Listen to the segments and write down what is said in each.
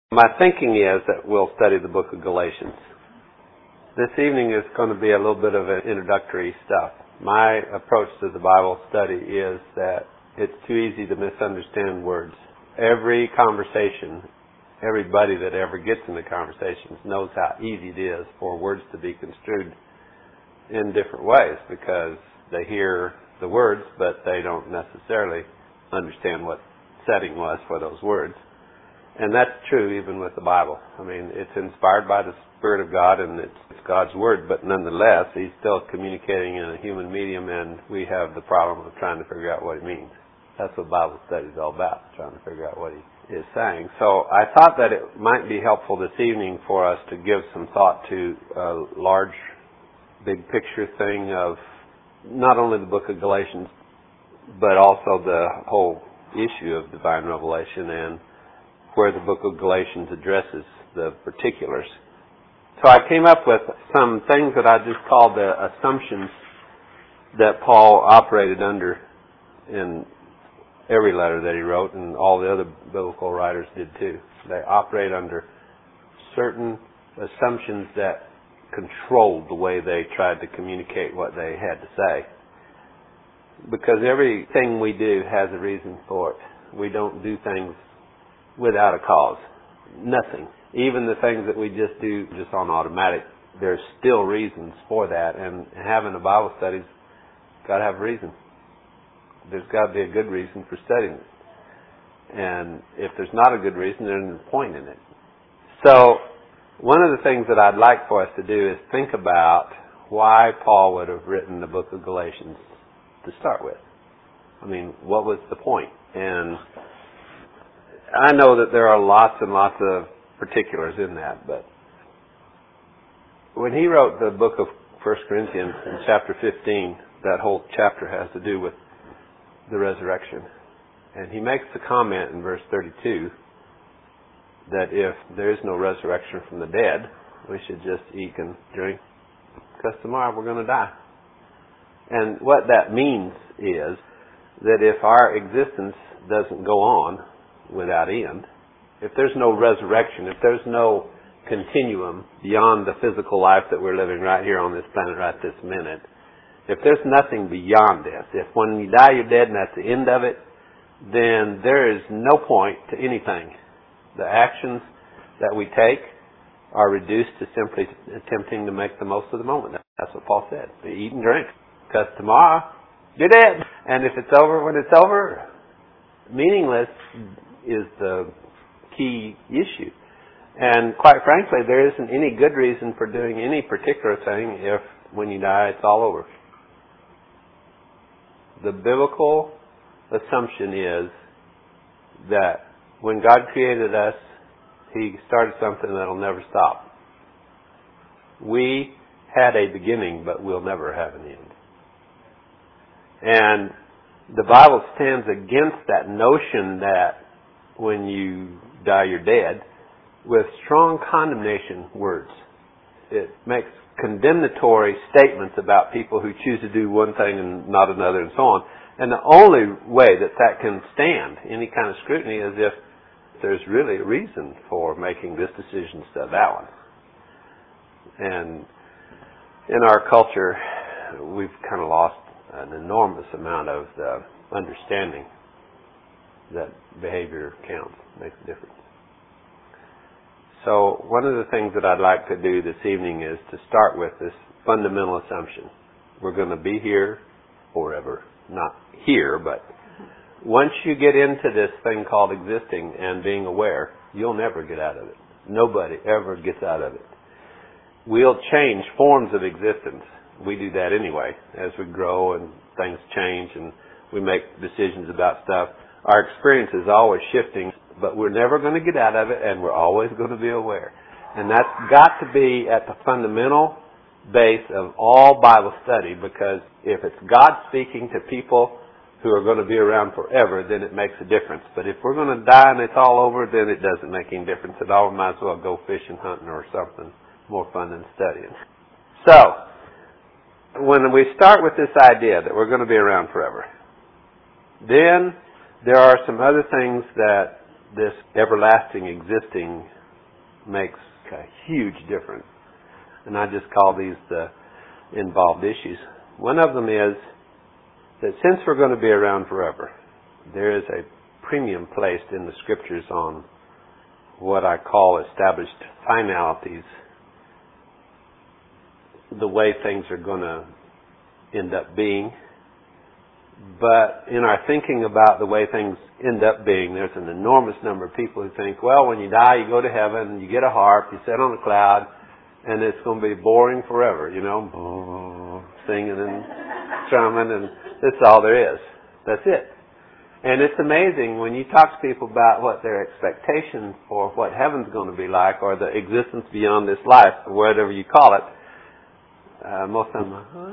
My thinking is that we'll study the book of Galatians. This evening is going to be a little bit of an introductory stuff. My approach to the Bible study is that it's too easy to misunderstand words. Every conversation, everybody that ever gets into conversations knows how easy it is for words to be construed in different ways because they hear the words, but they don't necessarily understand what setting was for those words. And that's true even with the Bible. I mean, it's inspired by the Spirit of God and it's God's Word, but nonetheless, He's still communicating in a human medium, and we have the problem of trying to figure out what He means. That's what Bible study is all about, trying to figure out what He is saying. So I thought that it might be helpful this evening for us to give some thought to a large, big picture thing of not only the book of Galatians, but also the whole issue of divine revelation and where the book of Galatians addresses the particulars. So I came up with some things that I just called the assumptions that Paul operated under in every letter that he wrote, and all the other biblical writers did too. They operate under certain assumptions that controlled the way they tried to communicate what they had to say. Because everything we do has a reason for it. We don't do things without a cause. Nothing. Even the things that we just do just on automatic, there's still reasons for that. And having a Bible study's got to have a reason. There's got to be a good reason for studying it. And if there's not a good reason, there's no point in it. So, one of the things that I'd like for us to do is think about why Paul would have written the book of Galatians to start with. I mean, what was the point? And I know that there are lots and lots of particulars in that, but when he wrote the book of 1 Corinthians in chapter 15, that whole chapter has to do with the resurrection. And he makes the comment in verse 32 that if there is no resurrection from the dead, we should just eat and drink because tomorrow we're going to die. And what that means is that if our existence doesn't go on without end, if there's no resurrection, if there's no continuum beyond the physical life that we're living right here on this planet right this minute, if there's nothing beyond this, if when you die you're dead and that's the end of it, then there is no point to anything. The actions that we take are reduced to simply attempting to make the most of the moment. That's what Paul said. Eat and drink. Because tomorrow, you're dead. And if it's over when it's over, meaningless is the key issue. And quite frankly, there isn't any good reason for doing any particular thing if when you die it's all over. The biblical assumption is that when God created us, He started something that'll never stop. We had a beginning, but we'll never have an end. And the Bible stands against that notion that when you die, you're dead, with strong condemnation words. It makes condemnatory statements about people who choose to do one thing and not another and so on. And the only way that that can stand any kind of scrutiny is if there's really a reason for making this decision instead of that one. And in our culture, we've kind of lost an enormous amount of the understanding that behavior counts, makes a difference. So one of the things that I'd like to do this evening is to start with this fundamental assumption. We're going to be here forever. Not here, but once you get into this thing called existing and being aware, you'll never get out of it. Nobody ever gets out of it. We'll change forms of existence. We do that anyway. As we grow and things change and we make decisions about stuff, our experience is always shifting, but we're never going to get out of it, and we're always going to be aware. And that's got to be at the fundamental base of all Bible study, because if it's God speaking to people who are going to be around forever, then it makes a difference. But if we're going to die and it's all over, then it doesn't make any difference at all. We might as well go fishing, hunting, or something more fun than studying. So, when we start with this idea that we're going to be around forever, then there are some other things that this everlasting existing makes a huge difference. And I just call these the involved issues. One of them is that since we're going to be around forever, there is a premium placed in the Scriptures on what I call established finalities, the way things are going to end up being. But in our thinking about the way things end up being, there's an enormous number of people who think, well, when you die, you go to heaven, you get a harp, you sit on a cloud, and it's going to be boring forever, singing and strumming, and that's all there is. That's it. And it's amazing when you talk to people about what their expectation for what heaven's going to be like, or the existence beyond this life, or whatever you call it. Most of them,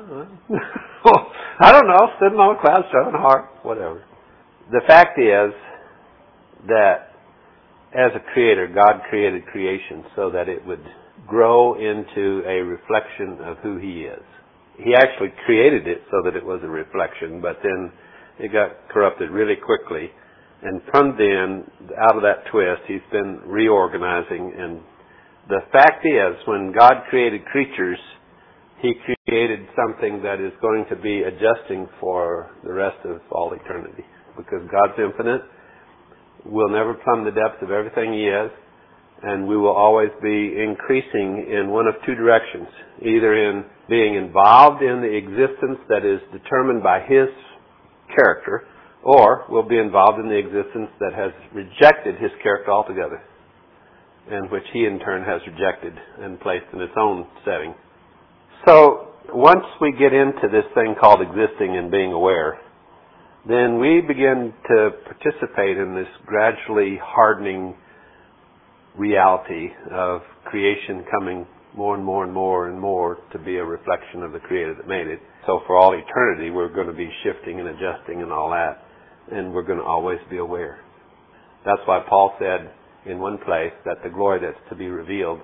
I don't know, sitting on a cloud, strumming a harp, whatever. The fact is that as a creator, God created creation so that it would grow into a reflection of who He is. He actually created it so that it was a reflection, but then it got corrupted really quickly. And from then, out of that twist, He's been reorganizing. And the fact is, when God created creatures, He created something that is going to be adjusting for the rest of all eternity. Because God's infinite, we'll never plumb the depths of everything He is, and we will always be increasing in one of two directions. Either in being involved in the existence that is determined by His character, or we'll be involved in the existence that has rejected His character altogether, and which He in turn has rejected and placed in its own setting. So, once we get into this thing called existing and being aware, then we begin to participate in this gradually hardening reality of creation coming more and more and more and more to be a reflection of the Creator that made it. So for all eternity, we're going to be shifting and adjusting and all that, and we're going to always be aware. That's why Paul said in one place that the glory that's to be revealed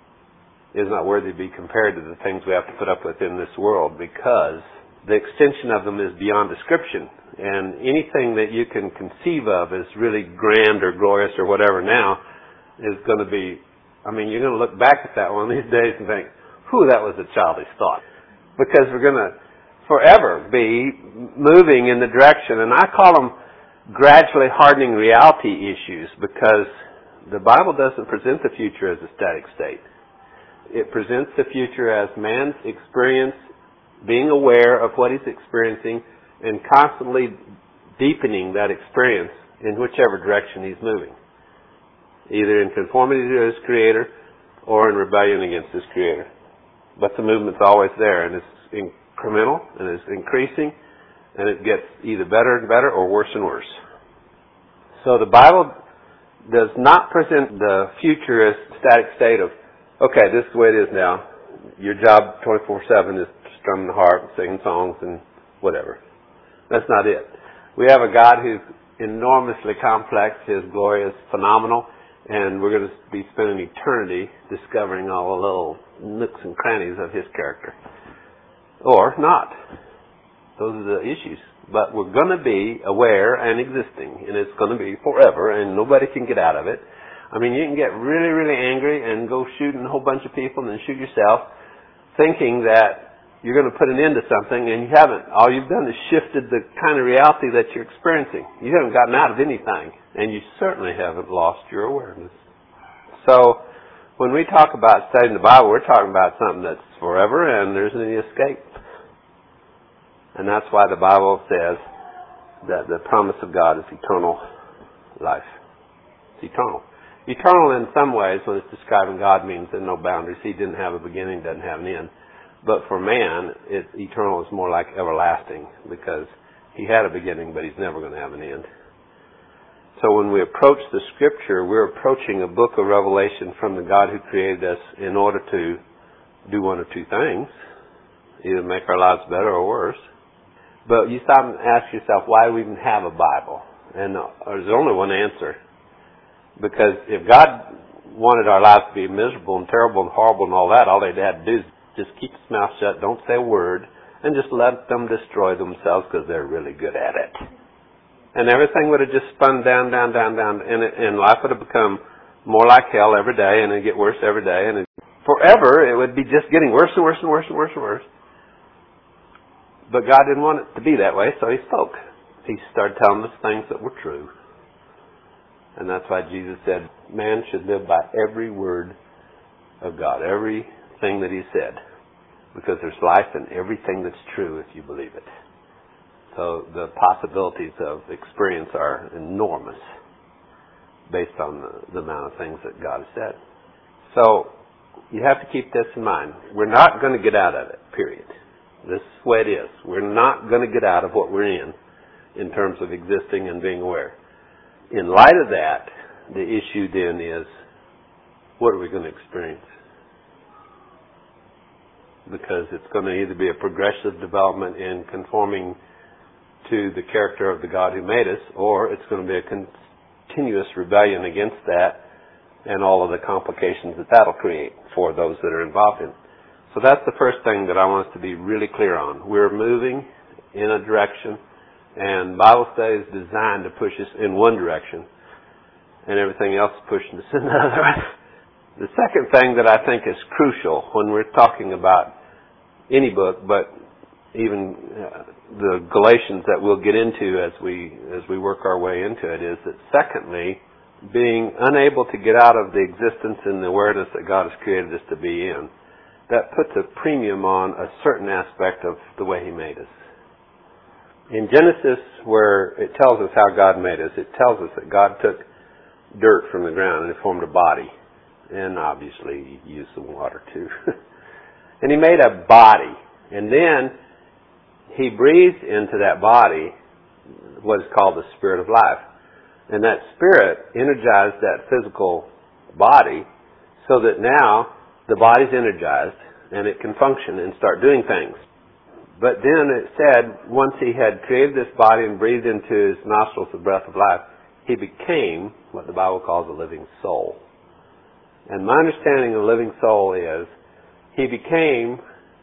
is not worthy to be compared to the things we have to put up with in this world, because the extension of them is beyond description. And anything that you can conceive of as really grand or glorious or whatever now is going to be, you're going to look back at that one these days and think, that was a childish thought. Because we're going to forever be moving in the direction, and I call them gradually hardening reality issues, because the Bible doesn't present the future as a static state. It presents the future as man's experience, being aware of what he's experiencing, and constantly deepening that experience in whichever direction he's moving. Either in conformity to his Creator or in rebellion against his Creator. But the movement's always there, and it's incremental, and it's increasing, and it gets either better and better or worse and worse. So the Bible does not present the future as a static state of, okay, this is the way it is now. Your job 24/7 is strumming the harp and singing songs and whatever. That's not it. We have a God who's enormously complex. His glory is phenomenal. And we're going to be spending eternity discovering all the little nooks and crannies of His character. Or not. Those are the issues. But we're going to be aware and existing. And it's going to be forever. And nobody can get out of it. You can get really, really angry and go shooting a whole bunch of people and then shoot yourself, thinking that you're going to put an end to something, and you haven't. All you've done is shifted the kind of reality that you're experiencing. You haven't gotten out of anything, and you certainly haven't lost your awareness. So, when we talk about studying the Bible, we're talking about something that's forever, and there isn't any escape. And that's why the Bible says that the promise of God is eternal life. It's eternal. Eternal in some ways, when it's describing God, means there's no boundaries. He didn't have a beginning, doesn't have an end. But for man, eternal is more like everlasting, because he had a beginning, but he's never going to have an end. So when we approach the Scripture, we're approaching a book of Revelation from the God who created us in order to do one of two things. Either make our lives better or worse. But you stop and ask yourself, why do we even have a Bible? And there's only one answer. Because if God wanted our lives to be miserable and terrible and horrible and all that, all they'd have to do is just keep his mouth shut, don't say a word, and just let them destroy themselves because they're really good at it. And everything would have just spun down, and life would have become more like hell every day, and it'd get worse every day, and forever it would be just getting worse and worse and worse and worse and worse. But God didn't want it to be that way, so He spoke. He started telling us things that were true. And that's why Jesus said, man should live by every word of God, everything that He said. Because there's life in everything that's true if you believe it. So the possibilities of experience are enormous based on the amount of things that God has said. So you have to keep this in mind. We're not going to get out of it, period. This is the way it is. We're not going to get out of what we're in terms of existing and being aware. In light of that, the issue then is, what are we going to experience? Because it's going to either be a progressive development in conforming to the character of the God who made us, or it's going to be a continuous rebellion against that and all of the complications that that'll create for those that are involved in it. So that's the first thing that I want us to be really clear on. We're moving in a direction, and Bible study is designed to push us in one direction, and everything else is pushing us in the other. The second thing that I think is crucial when we're talking about any book, but even the Galatians that we'll get into as we work our way into it, is that secondly, being unable to get out of the existence and the awareness that God has created us to be in, that puts a premium on a certain aspect of the way He made us. In Genesis, where it tells us how God made us, it tells us that God took dirt from the ground and it formed a body. And obviously He used some water too. And He made a body. And then He breathed into that body what is called the Spirit of life. And that Spirit energized that physical body so that now the body's energized and it can function and start doing things. But then it said, once He had created this body and breathed into His nostrils the breath of life, He became what the Bible calls a living soul. And my understanding of a living soul is He became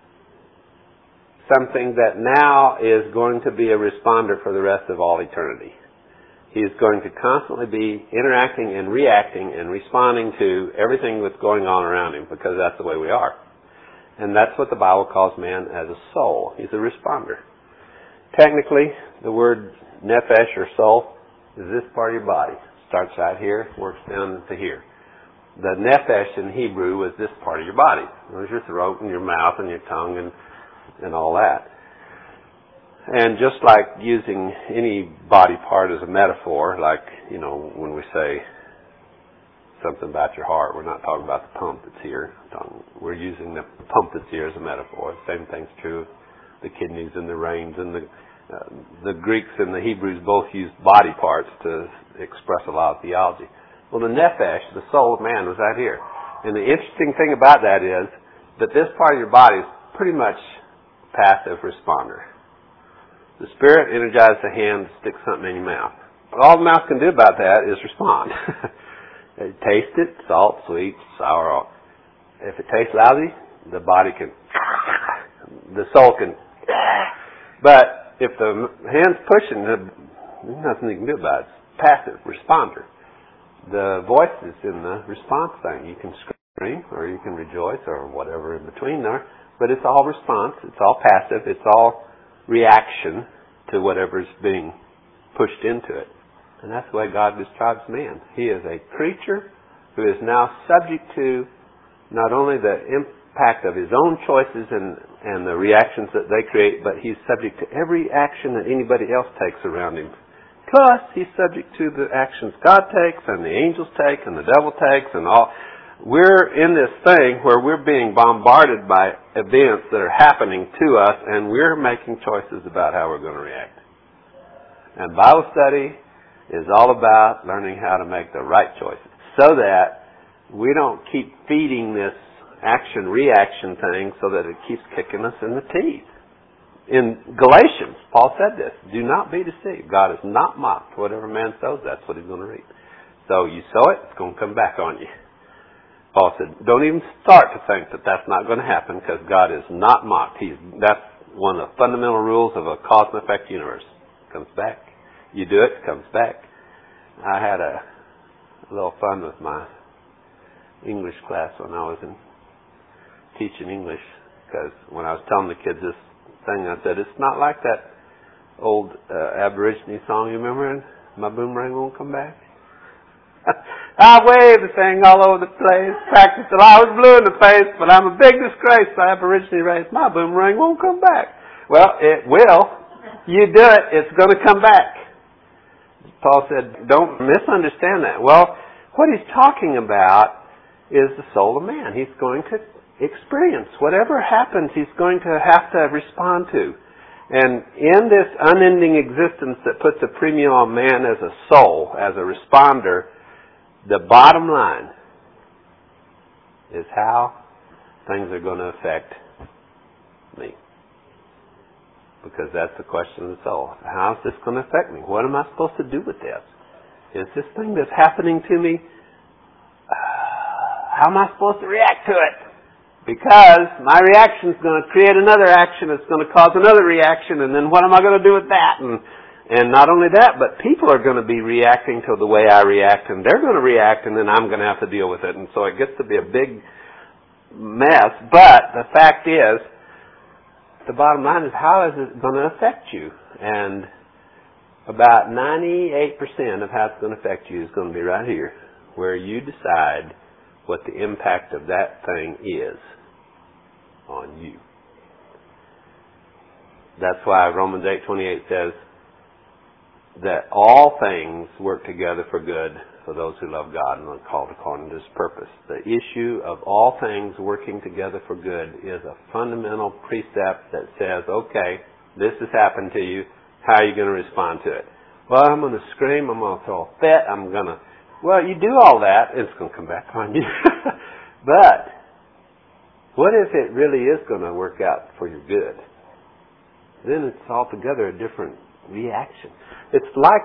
something that now is going to be a responder for the rest of all eternity. He is going to constantly be interacting and reacting and responding to everything that's going on around him, because that's the way we are. And that's what the Bible calls man as a soul. He's a responder. Technically, the word nephesh or soul is this part of your body. Starts out here, works down to here. The nephesh in Hebrew was this part of your body. It was your throat and your mouth and your tongue and all that. And just like using any body part as a metaphor, like, when we say something about your heart, we're not talking about the pump that's here. We're using the pump that's here as a metaphor. The same thing's true of the kidneys and the reins. And the Greeks and the Hebrews both used body parts to express a lot of theology. Well, the nephesh, the soul of man, was out here. And the interesting thing about that is that this part of your body is pretty much passive responder. The Spirit energizes the hand to stick something in your mouth. All the mouth can do about that is respond. Taste it, salt, sweet, sour. If it tastes lousy, the body can, the soul can. But if the hand's pushing, there's nothing you can do about it. It's passive, responder. The voice is in the response thing. You can scream or you can rejoice or whatever in between there. But it's all response. It's all passive. It's all reaction to whatever's being pushed into it. And that's the way God describes man. He is a creature who is now subject to not only the impact of his own choices and the reactions that they create, but he's subject to every action that anybody else takes around him. Plus, he's subject to the actions God takes and the angels take and the devil takes and all. We're in this thing where we're being bombarded by events that are happening to us, and we're making choices about how we're going to react. And Bible study is all about learning how to make the right choices so that we don't keep feeding this action-reaction thing so that it keeps kicking us in the teeth. In Galatians, Paul said this, do not be deceived. God is not mocked. Whatever man sows, that's what he's going to reap. So you sow it, it's going to come back on you. Paul said, don't even start to think that that's not going to happen, because God is not mocked. That's one of the fundamental rules of a cause and effect universe. It comes back. You do it, it comes back. I had a little fun with my English class when I was teaching English, because when I was telling the kids this thing, I said, it's not like that old Aborigine song, you remember? My boomerang won't come back. I wave the thing all over the place, practice till I was blue in the face, but I'm a big disgrace to Aborigine race. My boomerang won't come back. Well, it will. You do it, it's going to come back. Paul said, don't misunderstand that. Well, what he's talking about is the soul of man. He's going to experience whatever happens, he's going to have to respond to. And in this unending existence that puts a premium on man as a soul, as a responder, the bottom line is how things are going to affect me. Because that's the question of the soul. How is this going to affect me? What am I supposed to do with this? Is this thing that's happening to me, how am I supposed to react to it? Because my reaction is going to create another action, it's going to cause another reaction, and then what am I going to do with that? And not only that, but people are going to be reacting to the way I react, and they're going to react, and then I'm going to have to deal with it. And so it gets to be a big mess. But the fact is, the bottom line is, how is it going to affect you? And about 98% of how it's going to affect you is going to be right here, where you decide what the impact of that thing is on you. That's why Romans 8:28 says that all things work together for good for those who love God and are called according to His purpose. The issue of all things working together for good is a fundamental precept that says, okay, this has happened to you, how are you going to respond to it? Well, I'm going to scream, I'm going to throw a fit, well, you do all that, it's going to come back on you. But what if it really is going to work out for your good? Then it's altogether a different reaction. It's like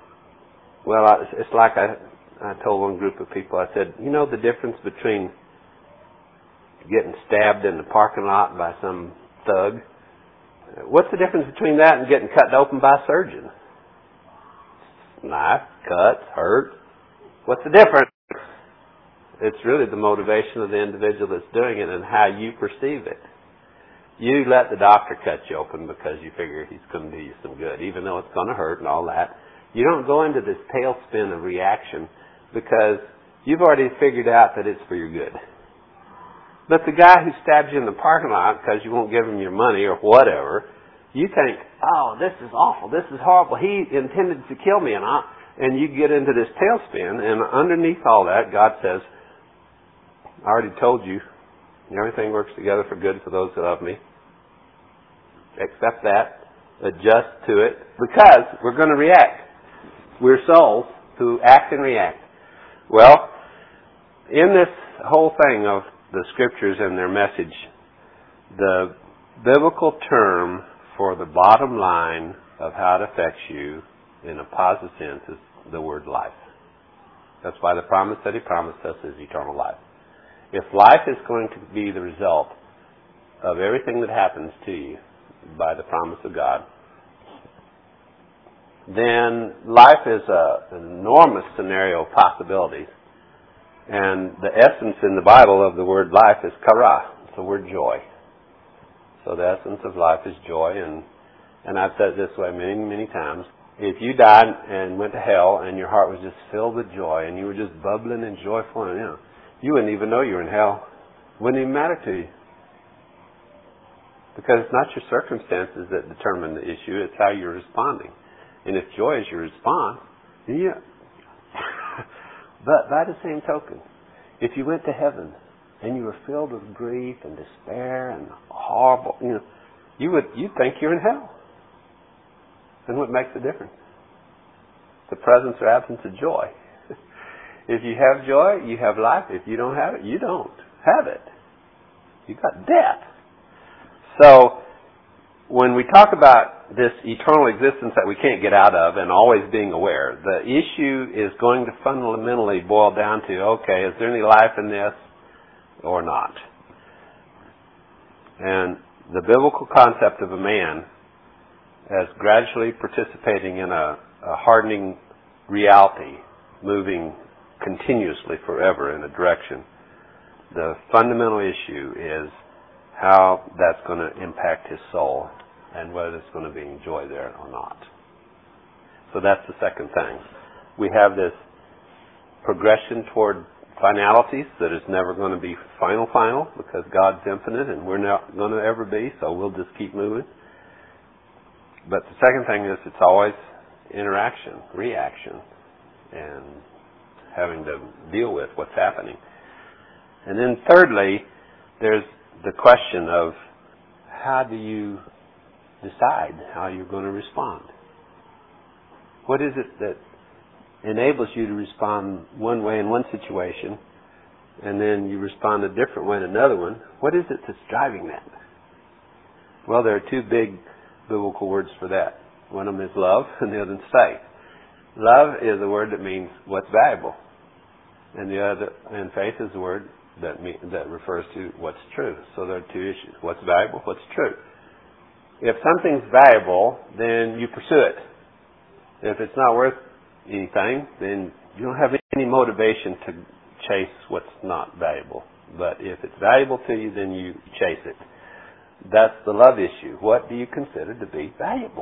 I told one group of people, I said, you know the difference between getting stabbed in the parking lot by some thug? What's the difference between that and getting cut open by a surgeon? Knife, cuts, hurt. What's the difference? It's really the motivation of the individual that's doing it and how you perceive it. You let the doctor cut you open because you figure he's going to do you some good, even though it's going to hurt and all that. You don't go into this tailspin of reaction because you've already figured out that it's for your good. But the guy who stabs you in the parking lot because you won't give him your money or whatever, you think, oh, this is awful, this is horrible, he intended to kill me, and you get into this tailspin, and underneath all that, God says, I already told you, everything works together for good for those who love me. Accept that. Adjust to it. Because we're going to react. We're souls who act and react. Well, in this whole thing of the Scriptures and their message, the biblical term for the bottom line of how it affects you in a positive sense is the word life. That's why the promise that He promised us is eternal life. If life is going to be the result of everything that happens to you by the promise of God, then life is an enormous scenario of possibilities. And the essence in the Bible of the word life is kara. It's the word joy. So the essence of life is joy. And I've said it this way many, many times. If you died and went to hell and your heart was just filled with joy and you were just bubbling and joyful, and you wouldn't even know you were in hell. It wouldn't even matter to you. Because it's not your circumstances that determine the issue, it's how you're responding. And if joy is your response, yeah. But by the same token, if you went to heaven and you were filled with grief and despair and horrible, you'd think you're in hell. Then what makes the difference? The presence or absence of joy. If you have joy, you have life. If you don't have it, you don't have it. You got death. So, when we talk about this eternal existence that we can't get out of and always being aware, the issue is going to fundamentally boil down to, okay, is there any life in this or not? And the biblical concept of a man as gradually participating in a a hardening reality moving continuously forever in a direction. The fundamental issue is how that's going to impact his soul and whether there's going to be joy there or not. So that's the second thing. We have this progression toward finalities that is never going to be final because God's infinite and we're not going to ever be, so we'll just keep moving. But the second thing is it's always interaction, reaction, and having to deal with what's happening. And then thirdly, there's the question of how do you decide how you're going to respond? What is it that enables you to respond one way in one situation and then you respond a different way in another one? What is it that's driving that? Well, there are two big biblical words for that. One of them is love and the other is faith. Love is a word that means what's valuable. And faith is a word that refers to what's true. So there are two issues. What's valuable, what's true. If something's valuable, then you pursue it. If it's not worth anything, then you don't have any motivation to chase what's not valuable. But if it's valuable to you, then you chase it. That's the love issue. What do you consider to be valuable?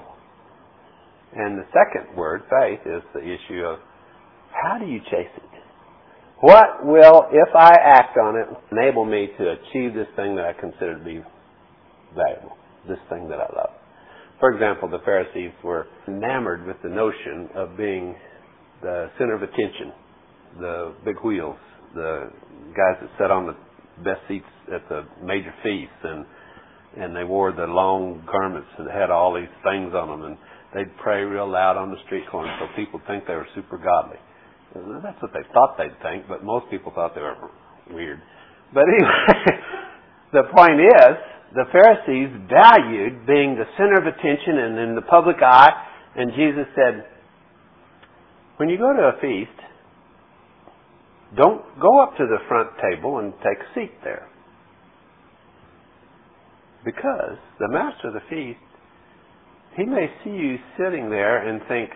And the second word, faith, is the issue of how do you chase it? What will, if I act on it, enable me to achieve this thing that I consider to be valuable, this thing that I love? For example, the Pharisees were enamored with the notion of being the center of attention, the big wheels, the guys that sat on the best seats at the major feasts, and they wore the long garments and had all these things on them, and they'd pray real loud on the street corner so people think they were super godly. That's what they thought they'd think, but most people thought they were weird. But anyway, the point is, the Pharisees valued being the center of attention and in the public eye, and Jesus said, when you go to a feast, don't go up to the front table and take a seat there. Because the master of the feast, he may see you sitting there and think,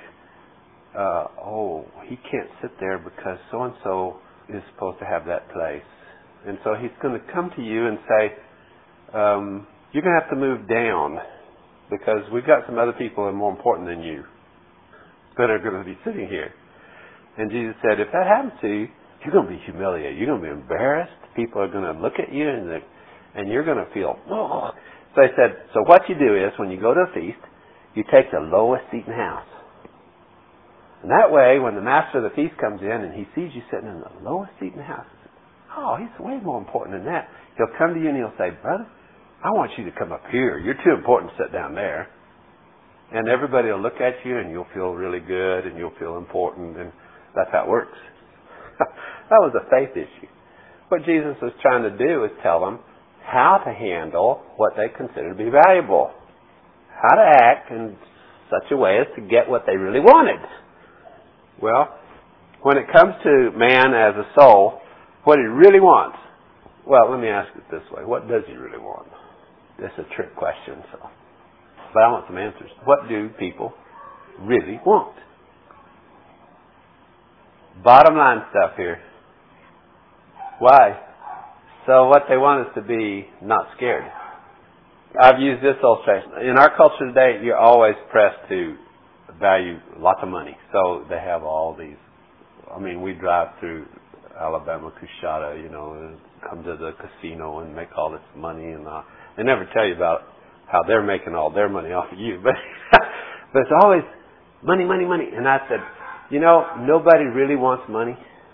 he can't sit there because so-and-so is supposed to have that place. And so he's going to come to you and say, you're going to have to move down because we've got some other people that are more important than you that are going to be sitting here. And Jesus said, if that happens to you, you're going to be humiliated. You're going to be embarrassed. People are going to look at you and you're going to feel, oh. So he said, so what you do is when you go to a feast, you take the lowest seat in the house. And that way, when the master of the feast comes in and he sees you sitting in the lowest seat in the house, he's way more important than that. He'll come to you and he'll say, brother, I want you to come up here. You're too important to sit down there. And everybody will look at you and you'll feel really good and you'll feel important, and that's how it works. That was a faith issue. What Jesus was trying to do is tell them how to handle what they consider to be valuable. How to act in such a way as to get what they really wanted. Well, when it comes to man as a soul, what he really wants, well, let me ask it this way. What does he really want? It's a trick question, but I want some answers. What do people really want? Bottom line stuff here. Why? So what they want is to be not scared. I've used this illustration. In our culture today, you're always pressed to value lots of money. So they have all these. We drive through Alabama, Coushatta, and come to the casino and make all this money, and they never tell you about how they're making all their money off of you. But it's always money, money, money. And I said, nobody really wants money.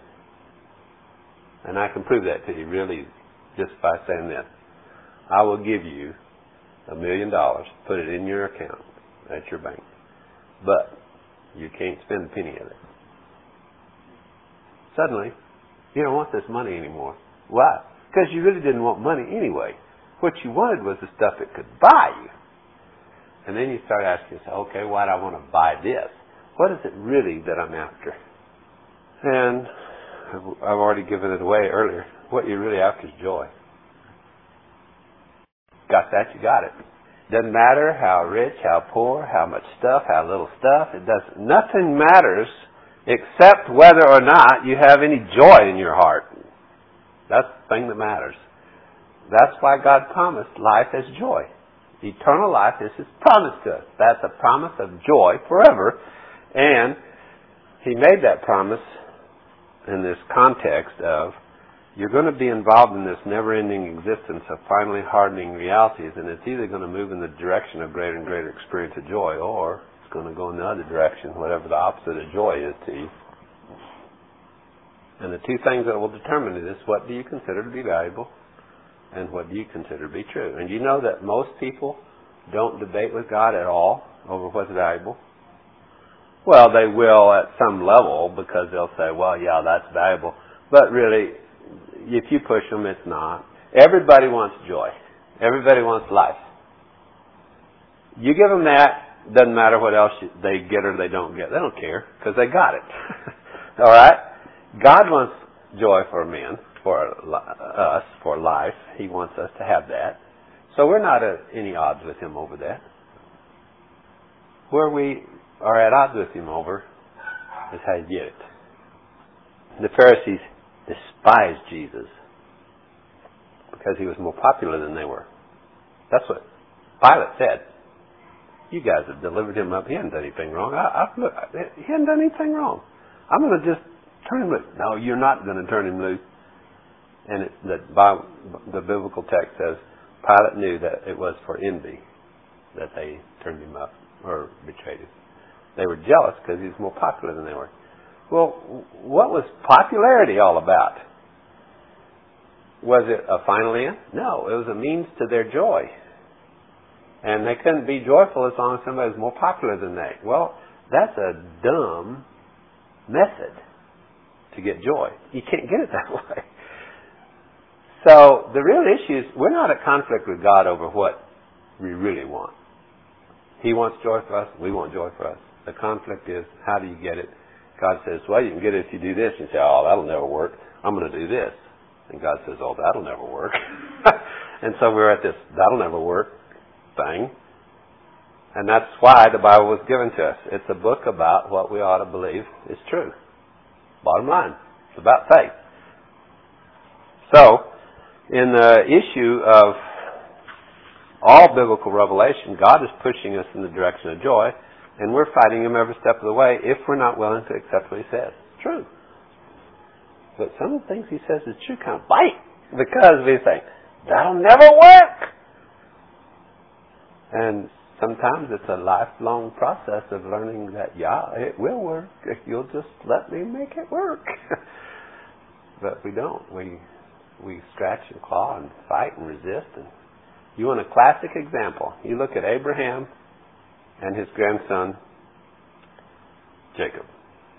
And I can prove that to you really just by saying this. I will give you $1 million, put it in your account at your bank. But you can't spend a penny of it. Suddenly, you don't want this money anymore. Why? Because you really didn't want money anyway. What you wanted was the stuff it could buy you. And then you start asking yourself, okay, why do I want to buy this? What is it really that I'm after? And I've already given it away earlier. What you're really after is joy. Got that, you got it. Doesn't matter how rich, how poor, how much stuff, how little stuff. Nothing matters except whether or not you have any joy in your heart. That's the thing that matters. That's why God promised life as joy. Eternal life is His promise to us. That's a promise of joy forever. And He made that promise in this context of you're going to be involved in this never-ending existence of finally hardening realities, and it's either going to move in the direction of greater and greater experience of joy, or it's going to go in the other direction, whatever the opposite of joy is to you. And the two things that will determine it is what do you consider to be valuable and what do you consider to be true. And you know that most people don't debate with God at all over what's valuable. Well, they will at some level because they'll say, well, yeah, that's valuable. But really, if you push them, it's not. Everybody wants joy. Everybody wants life. You give them that, doesn't matter what else they get or they don't get. They don't care because they got it. All right? God wants joy for men, for us, for life. He wants us to have that. So we're not at any odds with Him over that. Where we are at odds with Him over is how you get it. The Pharisees despised Jesus because He was more popular than they were. That's what Pilate said. You guys have delivered Him up. He hasn't done anything wrong. He hasn't done anything wrong. I'm going to just turn Him loose. No, you're not going to turn Him loose. And the biblical text says Pilate knew that it was for envy that they turned Him up or betrayed Him. They were jealous because He was more popular than they were. Well, what was popularity all about? Was it a final end? No, it was a means to their joy. And they couldn't be joyful as long as somebody was more popular than they. Well, that's a dumb method to get joy. You can't get it that way. So the real issue is we're not at conflict with God over what we really want. He wants joy for us. We want joy for us. The conflict is how do you get it? God says, well, you can get it if you do this. You say, oh, that'll never work. I'm going to do this. And God says, oh, that'll never work. And so we're at this that'll never work thing. And that's why the Bible was given to us. It's a book about what we ought to believe is true. Bottom line. It's about faith. So, in the issue of all biblical revelation, God is pushing us in the direction of joy, and we're fighting Him every step of the way if we're not willing to accept what He says. It's true. But some of the things He says is true kind of bite because we think, that'll never work. And sometimes it's a lifelong process of learning that, yeah, it will work if you'll just let me make it work. But we don't. We scratch and claw and fight and resist. And you want a classic example? You look at Abraham and his grandson, Jacob.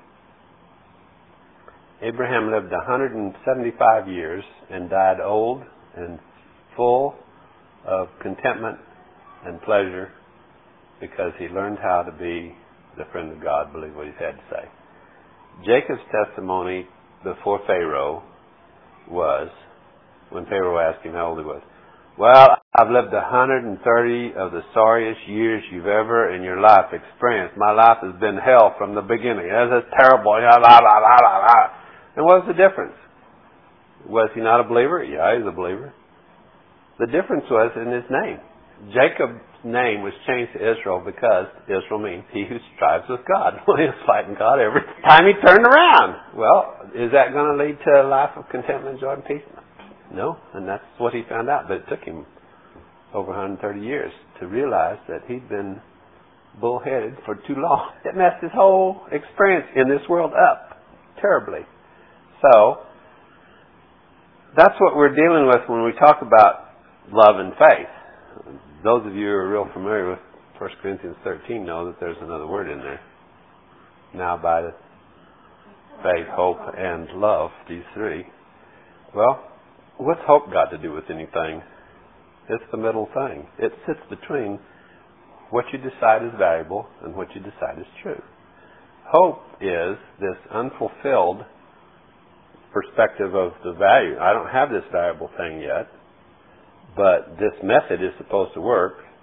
Abraham lived 175 years and died old and full of contentment and pleasure because he learned how to be the friend of God, believe what He had to say. Jacob's testimony before Pharaoh was, when Pharaoh asked him how old he was, well, I've lived 130 of the sorriest years you've ever in your life experienced. My life has been hell from the beginning. That's terrible. And what was the difference? Was he not a believer? Yeah, he's a believer. The difference was in his name. Jacob's name was changed to Israel because Israel means he who strives with God. Well, he was fighting God every time he turned around. Well, is that going to lead to a life of contentment, joy, and peace? No, and that's what he found out. But it took him over 130 years to realize that he'd been bullheaded for too long. It messed his whole experience in this world up terribly. So, that's what we're dealing with when we talk about love and faith. Those of you who are real familiar with 1 Corinthians 13 know that there's another word in there. Now by faith, hope, and love, these three. Well, what's hope got to do with anything? It's the middle thing. It sits between what you decide is valuable and what you decide is true. Hope is this unfulfilled perspective of the value. I don't have this valuable thing yet, but this method is supposed to work,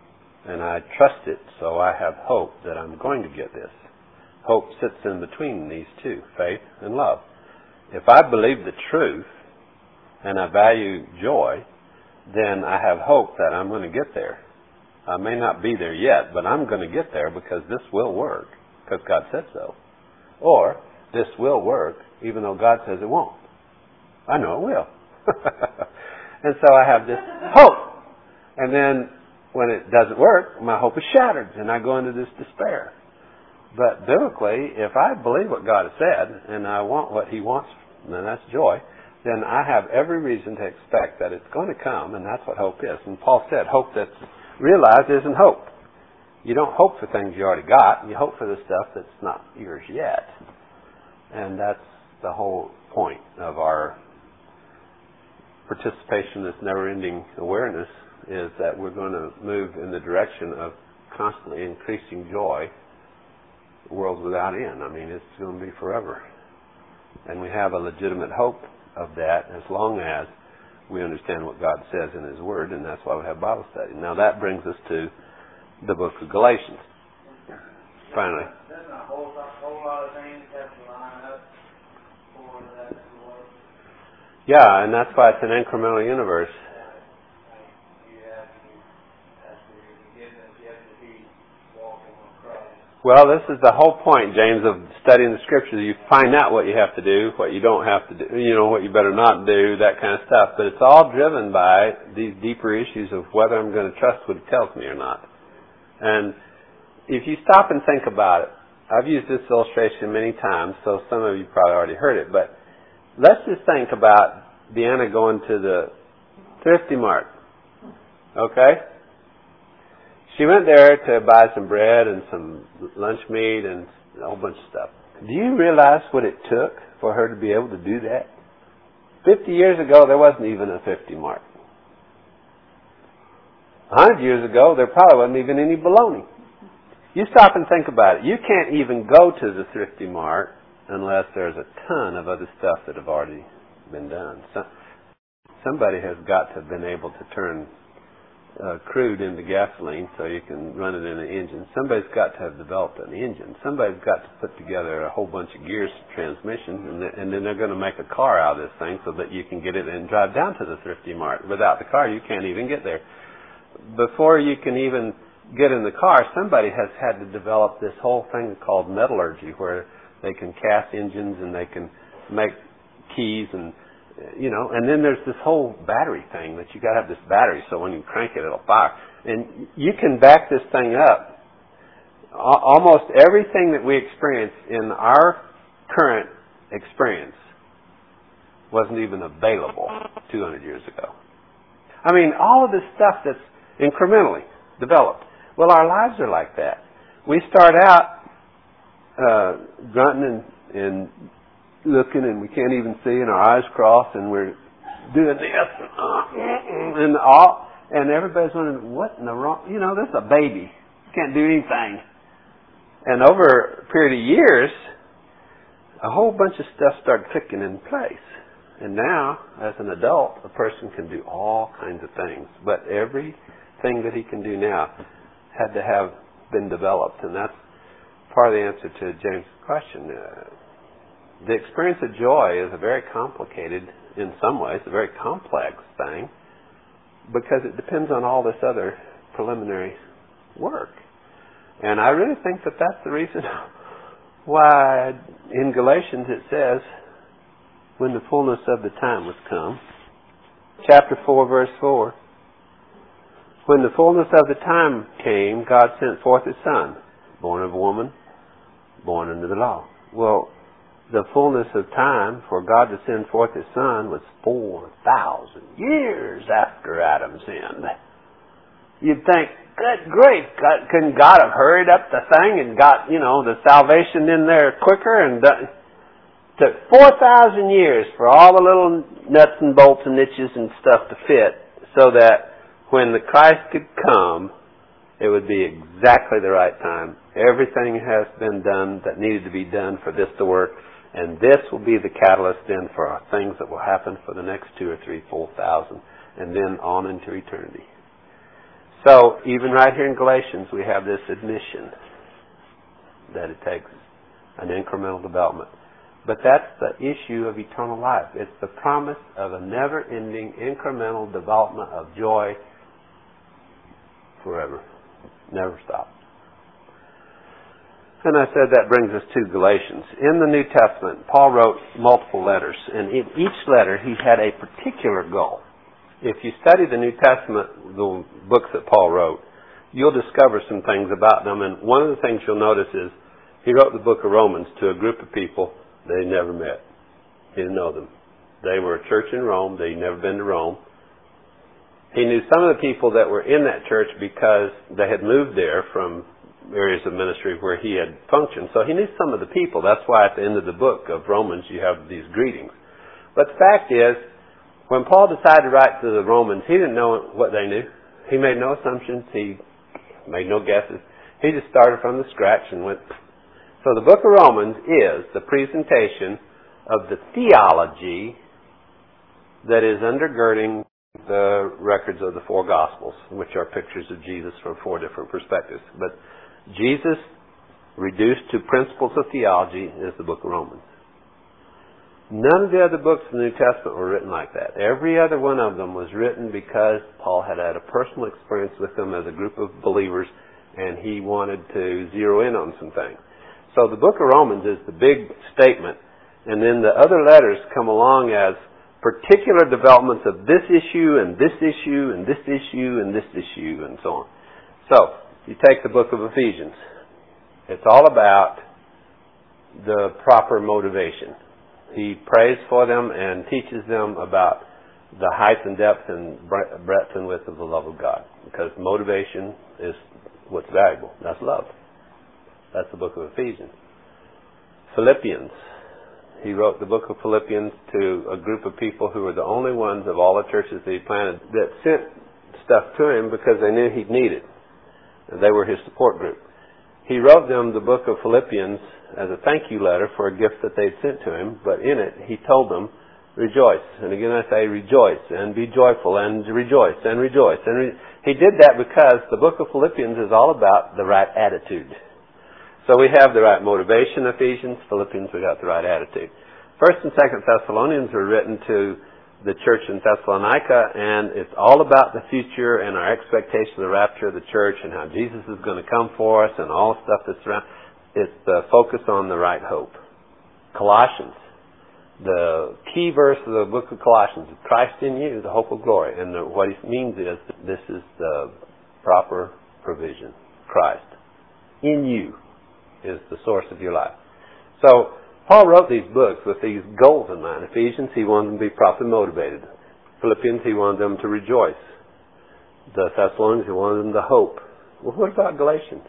and I trust it, so I have hope that I'm going to get this. Hope sits in between these two, faith and love. If I believe the truth and I value joy, then I have hope that I'm going to get there. I may not be there yet, but I'm going to get there because this will work, because God said so. Or, this will work, even though God says it won't. I know it will. And so I have this hope. And then, when it doesn't work, my hope is shattered, and I go into this despair. But biblically, if I believe what God has said, and I want what He wants, and that's joy, then I have every reason to expect that it's going to come, and that's what hope is. And Paul said, hope that's realized isn't hope. You don't hope for things you already got. You hope for the stuff that's not yours yet. And that's the whole point of our participation in this never-ending awareness, is that we're going to move in the direction of constantly increasing joy, worlds without end. I mean, it's going to be forever. And we have a legitimate hope of that as long as we understand what God says in His Word, and that's why we have Bible study. Now that brings us to the book of Galatians. Finally. Doesn't a whole lot of things have to line up for that to work? Yeah, and that's why it's an incremental universe. Well, this is the whole point, James, of studying the Scriptures. You find out what you have to do, what you don't have to do, what you better not do, that kind of stuff. But it's all driven by these deeper issues of whether I'm going to trust what He tells me or not. And if you stop and think about it, I've used this illustration many times, so some of you probably already heard it, but let's just think about Deanna going to the Thrifty Mart. Okay? She went there to buy some bread and some lunch meat and a whole bunch of stuff. Do you realize what it took for her to be able to do that? 50 years ago, there wasn't even a Thrifty Mart. 100 years ago, there probably wasn't even any bologna. You stop and think about it. You can't even go to the Thrifty Mart unless there's a ton of other stuff that have already been done. Somebody has got to have been able to turn crude into gasoline so you can run it in an engine. Somebody's got to have developed an engine. Somebody's got to put together a whole bunch of gears, transmissions, and then they're going to make a car out of this thing so that you can get it and drive down to the Thrifty Mart. Without the car, you can't even get there. Before you can even get in the car, somebody has had to develop this whole thing called metallurgy, where they can cast engines and they can make keys and then there's this whole battery thing that you got to have this battery so when you crank it, it'll fire. And you can back this thing up. Almost everything that we experience in our current experience wasn't even available 200 years ago. I mean, all of this stuff that's incrementally developed. Well, our lives are like that. We start out grunting and looking, and we can't even see, and our eyes cross, and we're doing this, and everybody's wondering, what in the wrong? This is a baby. Can't do anything. And over a period of years, a whole bunch of stuff started clicking in place. And now, as an adult, a person can do all kinds of things. But everything that he can do now had to have been developed, and that's part of the answer to James' question. The experience of joy is a very complicated, in some ways, a very complex thing, because it depends on all this other preliminary work. And I really think that that's the reason why in Galatians it says, when the fullness of the time was come, chapter 4, verse 4, when the fullness of the time came, God sent forth His Son, born of a woman, born under the law. Well, the fullness of time for God to send forth His Son was 4,000 years after Adam sinned. You'd think, good grief, couldn't God have hurried up the thing and got, the salvation in there quicker? And took 4,000 years for all the little nuts and bolts and niches and stuff to fit, so that when the Christ could come, it would be exactly the right time. Everything has been done that needed to be done for this to work. And this will be the catalyst then for our things that will happen for the next 2 or 3, 4,000, and then on into eternity. So, even right here in Galatians, we have this admission that it takes an incremental development. But that's the issue of eternal life. It's the promise of a never-ending incremental development of joy forever. Never stop. And I said that brings us to Galatians. In the New Testament, Paul wrote multiple letters, and in each letter he had a particular goal. If you study the New Testament, the books that Paul wrote, you'll discover some things about them, and one of the things you'll notice is he wrote the book of Romans to a group of people they never met. He didn't know them. They were a church in Rome. They'd never been to Rome. He knew some of the people that were in that church because they had moved there from areas of ministry where he had functioned. So he knew some of the people. That's why at the end of the book of Romans you have these greetings. But the fact is, when Paul decided to write to the Romans, he didn't know what they knew. He made no assumptions. He made no guesses. He just started from the scratch and went. So the book of Romans is the presentation of the theology that is undergirding the records of the four Gospels, which are pictures of Jesus from four different perspectives. But Jesus, reduced to principles of theology, is the book of Romans. None of the other books in the New Testament were written like that. Every other one of them was written because Paul had had a personal experience with them as a group of believers, and he wanted to zero in on some things. So the book of Romans is the big statement, and then the other letters come along as particular developments of this issue and this issue and this issue and this issue and so on. So, you take the book of Ephesians. It's all about the proper motivation. He prays for them and teaches them about the height and depth and breadth and width of the love of God. Because motivation is what's valuable. That's love. That's the book of Ephesians. Philippians. He wrote the book of Philippians to a group of people who were the only ones of all the churches that he planted that sent stuff to him because they knew he'd need it. They were his support group. He wrote them the book of Philippians as a thank you letter for a gift that they'd sent to him, but in it he told them, rejoice. And again I say rejoice and be joyful and rejoice and rejoice. He did that because the book of Philippians is all about the right attitude. So we have the right motivation, Ephesians. Philippians, we got the right attitude. 1st and 2nd Thessalonians were written to the church in Thessalonica, and it's all about the future and our expectation of the rapture of the church and how Jesus is going to come for us and all the stuff that's around. It's the focus on the right hope. Colossians, the key verse of the book of Colossians, Christ in you, the hope of glory. And what he means is this is the proper provision. Christ in you is the source of your life. So, Paul wrote these books with these goals in mind. Ephesians, he wanted them to be properly motivated. Philippians, he wanted them to rejoice. The Thessalonians, he wanted them to hope. Well, what about Galatians?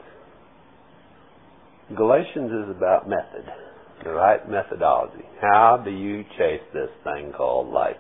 Galatians is about method, the right methodology. How do you chase this thing called life?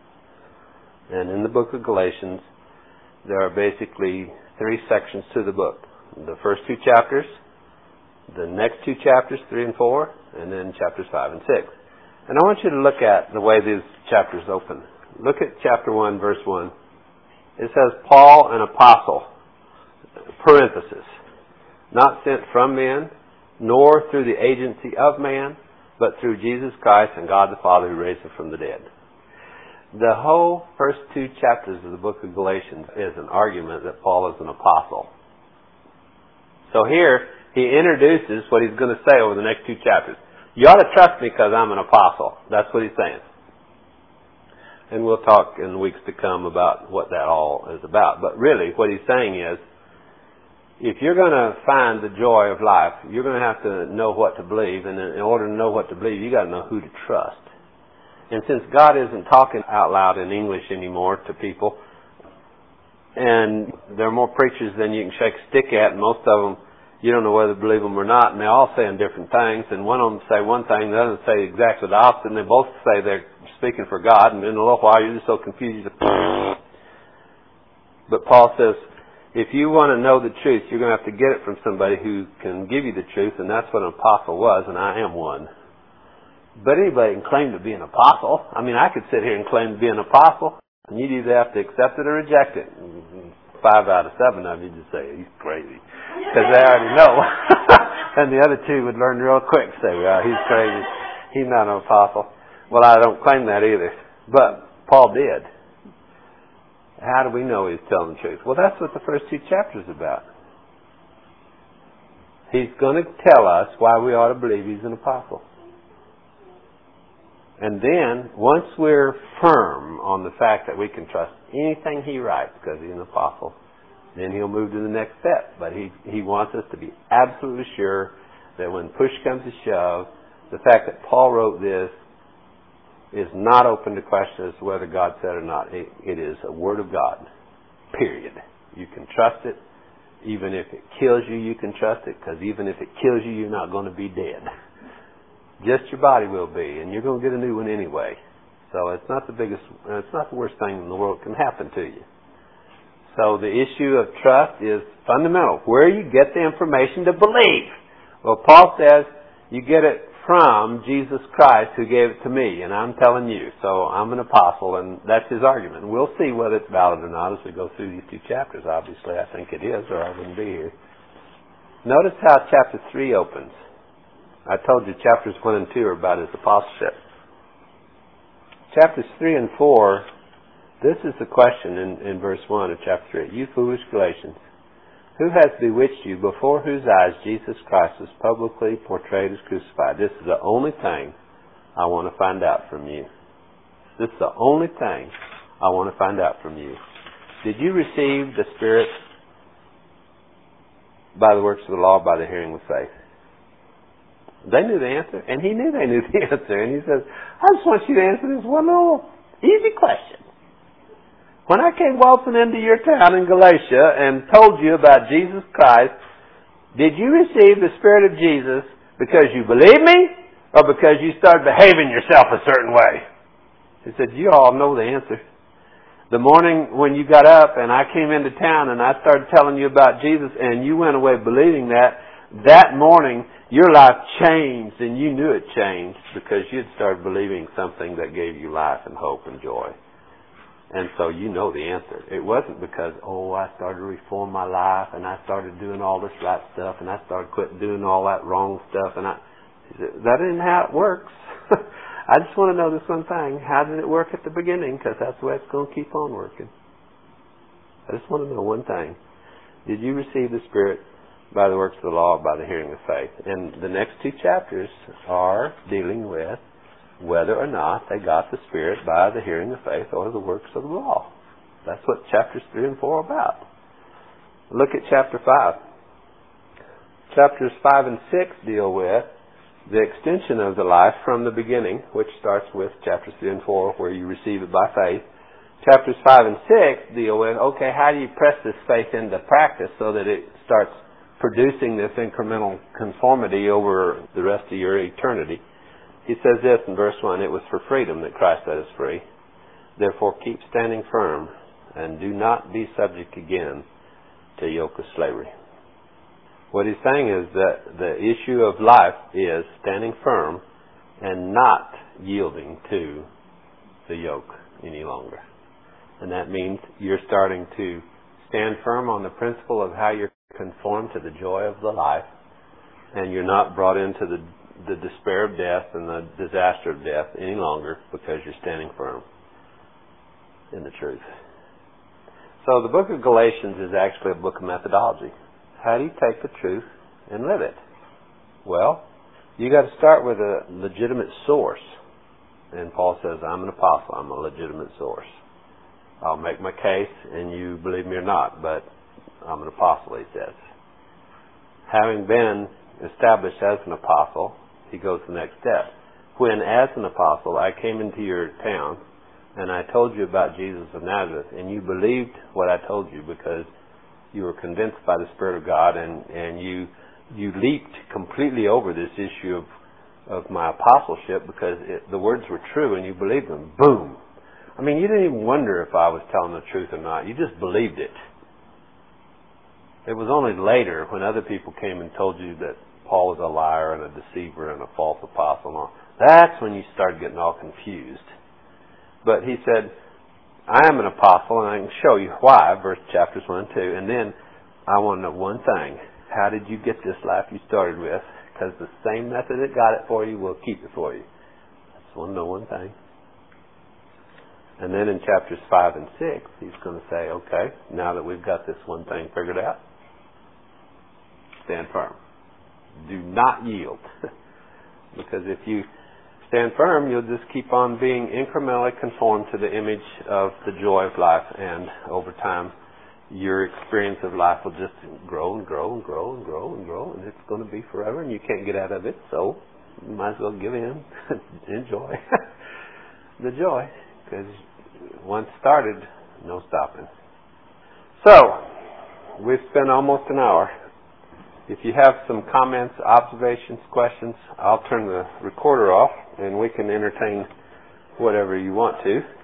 And in the book of Galatians, there are basically 3 sections to the book. The first 2 chapters, the next 2 chapters, 3 and 4, and then chapters 5 and 6. And I want you to look at the way these chapters open. Look at chapter 1, verse 1. It says, Paul, an apostle, parenthesis, not sent from men, nor through the agency of man, but through Jesus Christ and God the Father who raised him from the dead. The whole first 2 chapters of the book of Galatians is an argument that Paul is an apostle. So here, he introduces what he's going to say over the next 2 chapters. You ought to trust me because I'm an apostle. That's what he's saying. And we'll talk in the weeks to come about what that all is about. But really, what he's saying is, if you're going to find the joy of life, you're going to have to know what to believe. And in order to know what to believe, you got to know who to trust. And since God isn't talking out loud in English anymore to people, and there are more preachers than you can shake a stick at, and most of them, you don't know whether to believe them or not, and they're all saying different things, and one of them say one thing, the other say exactly the opposite, and they both say they're speaking for God, and in a little while you're just so confused. But Paul says, if you want to know the truth, you're going to have to get it from somebody who can give you the truth, and that's what an apostle was, and I am one. But anybody can claim to be an apostle. I mean, I could sit here and claim to be an apostle, and you'd either have to accept it or reject it. 5 out of 7 of you just say, he's crazy. Because they already know. And the other 2 would learn real quick, say, well, he's crazy. He's not an apostle. Well, I don't claim that either. But Paul did. How do we know he's telling the truth? Well, that's what the first 2 chapters are about. He's going to tell us why we ought to believe he's an apostle. And then, once we're firm on the fact that we can trust anything he writes because he's an apostle, then he'll move to the next step. But he wants us to be absolutely sure that when push comes to shove, the fact that Paul wrote this is not open to question as to whether God said it or not. It is a word of God. Period. You can trust it. Even if it kills you, you can trust it, because even if it kills you, you're not going to be dead. Just your body will be, and you're going to get a new one anyway. So it's not the worst thing in the world can happen to you. So the issue of trust is fundamental. Where you get the information to believe. Well, Paul says you get it from Jesus Christ who gave it to me, and I'm telling you. So I'm an apostle, and that's his argument. And we'll see whether it's valid or not as we go through these 2 chapters. Obviously, I think it is, or I wouldn't be here. Notice how chapter 3 opens. I told you chapters 1 and 2 are about his apostleship. Chapters 3 and 4, this is the question in verse 1 of chapter 3. You foolish Galatians, who has bewitched you, before whose eyes Jesus Christ was publicly portrayed as crucified? This is the only thing I want to find out from you. This is the only thing I want to find out from you. Did you receive the Spirit by the works of the law, by the hearing of faith? They knew the answer, and he knew they knew the answer. And he says, I just want you to answer this one little easy question. When I came waltzing into your town in Galatia and told you about Jesus Christ, did you receive the Spirit of Jesus because you believed me or because you started behaving yourself a certain way? He said, you all know the answer. The morning when you got up and I came into town and I started telling you about Jesus and you went away believing that morning your life changed, and you knew it changed because you'd started believing something that gave you life and hope and joy. And so you know the answer. It wasn't because, I started to reform my life and I started doing all this right stuff and I started quitting doing all that wrong stuff. And that isn't how it works. I just want to know this one thing. How did it work at the beginning? Because that's the way it's going to keep on working. I just want to know one thing. Did you receive the Spirit by the works of the law or by the hearing of faith? And the next 2 chapters are dealing with whether or not they got the Spirit by the hearing of faith or the works of the law. That's what chapters 3 and 4 are about. Look at chapter 5. Chapters 5 and 6 deal with the extension of the life from the beginning, which starts with chapters 3 and 4, where you receive it by faith. Chapters 5 and 6 deal with, how do you press this faith into practice so that it starts producing this incremental conformity over the rest of your eternity? He says this in verse 1, it was for freedom that Christ set us free. Therefore keep standing firm and do not be subject again to a yoke of slavery. What he's saying is that the issue of life is standing firm and not yielding to the yoke any longer. And that means you're starting to stand firm on the principle of how you're conformed to the joy of the life, and you're not brought into the despair of death and the disaster of death any longer because you're standing firm in the truth. So the book of Galatians is actually a book of methodology. How do you take the truth and live it? Well, you got to start with a legitimate source. And Paul says, I'm an apostle. I'm a legitimate source. I'll make my case, and you believe me or not, but I'm an apostle, he says. Having been established as an apostle, he goes to the next step. When, as an apostle, I came into your town, and I told you about Jesus of Nazareth, and you believed what I told you because you were convinced by the Spirit of God, and you leaped completely over this issue of my apostleship because the words were true and you believed them. Boom! I mean, you didn't even wonder if I was telling the truth or not. You just believed it. It was only later when other people came and told you that Paul was a liar and a deceiver and a false apostle and all. That's when you started getting all confused. But he said, I am an apostle, and I can show you why, verse chapters 1 and 2. And then I want to know one thing. How did you get this life you started with? Because the same method that got it for you will keep it for you. I just want to know one thing. And then in chapters 5 and 6, he's going to say, okay, now that we've got this one thing figured out, stand firm. Do not yield. Because if you stand firm, you'll just keep on being incrementally conformed to the image of the joy of life, and over time your experience of life will just grow and grow and grow and grow and grow, and it's going to be forever, and you can't get out of it, so you might as well give in. Enjoy the joy, because once started, no stopping. So, we've spent almost an hour. If you have some comments, observations, questions, I'll turn the recorder off, and we can entertain whatever you want to.